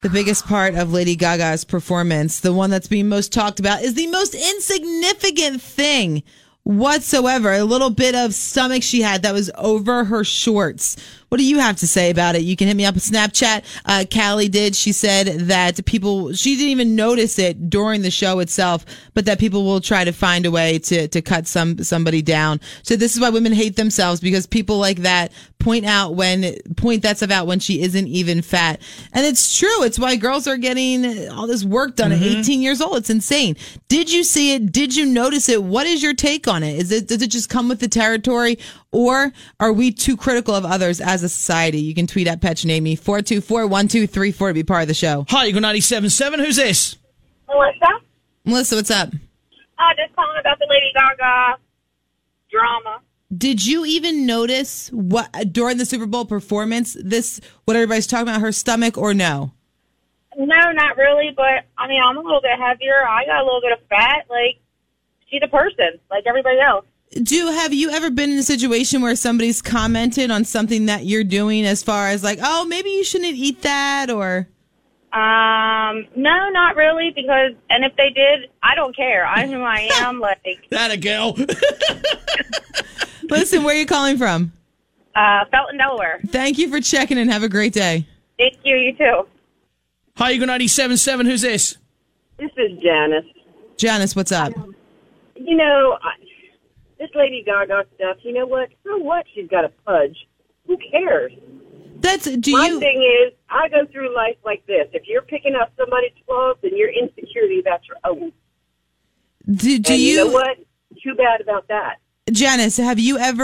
The biggest part of Lady Gaga's performance, the one that's being most talked about, is the most insignificant thing whatsoever. A little bit of stomach she had that was over her shorts. What do you have to say about it? You can hit me up on Snapchat. Callie did. She said that she didn't even notice it during the show itself, but that people will try to find a way to cut somebody down. So this is why women hate themselves, because people like that point that stuff out when she isn't even fat. And it's true. It's why girls are getting all this work done at 18 years old. It's insane. Did you see it? Did you notice it? What is your take on it? Does it just come with the territory? Or are we too critical of others as a society? You can tweet at Petchnamy, 424-1234 to be part of the show. Hi, you got 97.7. Who's this? Melissa, what's up? Just calling about the Lady Gaga drama. Did you even notice what during the Super Bowl performance, what everybody's talking about, her stomach, or no? No, not really, but, I mean, I'm a little bit heavier. I got a little bit of fat. Like, she's a person, like everybody else. Have you ever been in a situation where somebody's commented on something that you're doing as far as like, oh, maybe you shouldn't eat that, or? No, not really, because, and if they did, I don't care. I'm who I am, like. That a girl. Listen, where are you calling from? Felton, Delaware. Thank you for checking in. Have a great day. Thank you, you too. Hi, you got 97.7. Who's this? This is Janice. Janice, what's up? You know, this Lady Gaga stuff, you know what? So what? She's got a pudge. Who cares? My thing is, I go through life like this. If you're picking up somebody's flaws, then your insecurity, that's your own. You know what? Too bad about that. Janice, have you ever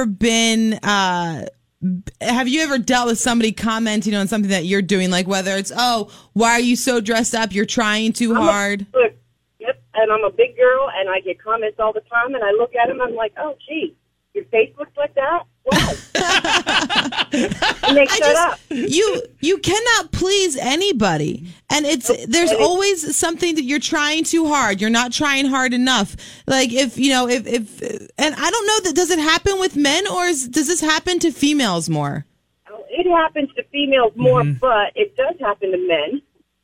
dealt with somebody commenting on something that you're doing? Like whether it's, oh, why are you so dressed up? You're trying too hard. Yep, and I'm a big girl, and I get comments all the time, and I look at them, I'm like, oh, gee, your face looks like that? Wow. And they shut up. You cannot please anybody. And there's always something that you're trying too hard. You're not trying hard enough. Like and I don't know, does it happen with men, or does this happen to females more? It happens to females more, but it does happen to men.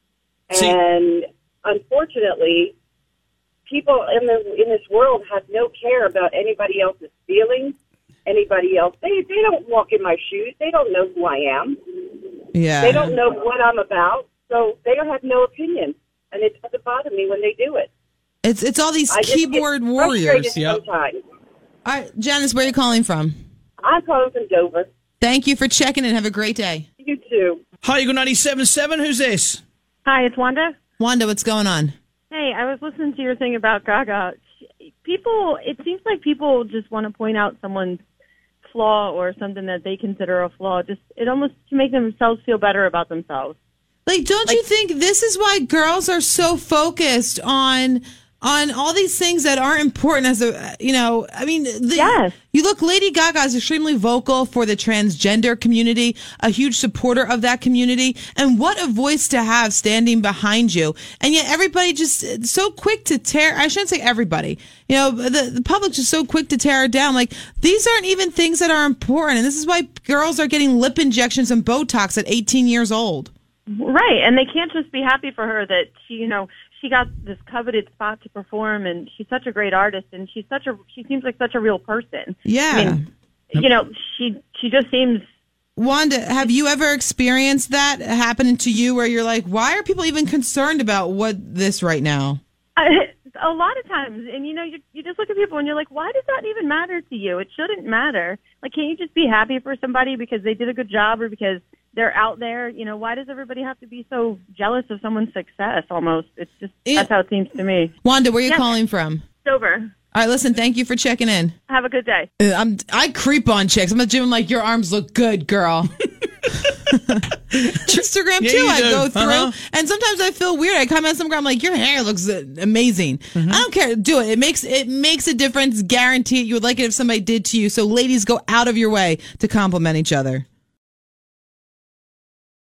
And unfortunately, people in this world have no care about anybody else's feelings. Anybody else, they don't walk in my shoes. They don't know who I am. Yeah. They don't know what I'm about, so they don't have no opinion. And it doesn't bother me when they do it. It's all these keyboard warriors. Yep. Sometimes. All right, Janice, where are you calling from? I'm calling from Dover. Thank you for checking in. Have a great day. You too. Hi, you got 97.7. Who's this? Hi, it's Wanda. Wanda, what's going on? Hey, I was listening to your thing about Gaga. It seems like people just want to point out someone's flaw or something that they consider a flaw, it almost to make themselves feel better about themselves. Like, don't you think this is why girls are so focused on all these things that aren't important yes. You look, Lady Gaga is extremely vocal for the transgender community, a huge supporter of that community, and what a voice to have standing behind you. And yet everybody just so quick to I shouldn't say everybody, the public just so quick to tear her down. Like, these aren't even things that are important. And this is why girls are getting lip injections and Botox at 18 years old. Right. And they can't just be happy for her that she got this coveted spot to perform, and she's such a great artist, and she seems like such a real person. Yeah. I mean, she just seems. Wanda, have you ever experienced that happening to you where you're like, why are people even concerned about this right now? A lot of times, and you just look at people and you're like, why does that even matter to you? It shouldn't matter. Like, can't you just be happy for somebody because they did a good job or because they're out there? Why does everybody have to be so jealous of someone's success almost? It's just, that's how it seems to me. Wanda, where are you calling from? Dover. All right, listen, thank you for checking in. Have a good day. I creep on chicks. I'm at the gym, like, your arms look good, girl. Instagram too, I go through, and sometimes I feel weird. I comment on Instagram, I'm like, your hair looks amazing. I don't care, do it. It makes a difference. Guarantee it. You would like it if somebody did to you. So ladies, go out of your way to compliment each other.